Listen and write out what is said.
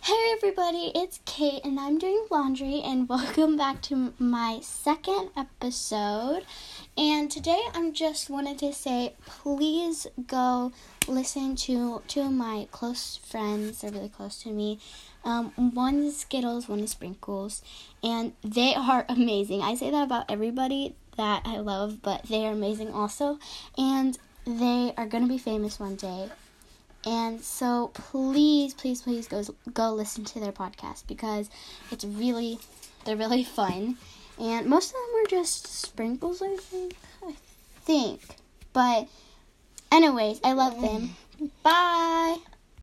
Hey everybody, it's Kate and I'm doing laundry and welcome back to my second episode. And today I just wanted to say please go listen to two of my close friends. They're really close to me. One is Skittles, one is Sprinkles, and they are amazing. I say that about everybody that I love, but they are amazing also, and they are going to be famous one day. And so please go listen to their podcast because they're really fun. And most of them are just Sprinkles, I think. But anyways, I love them. Bye.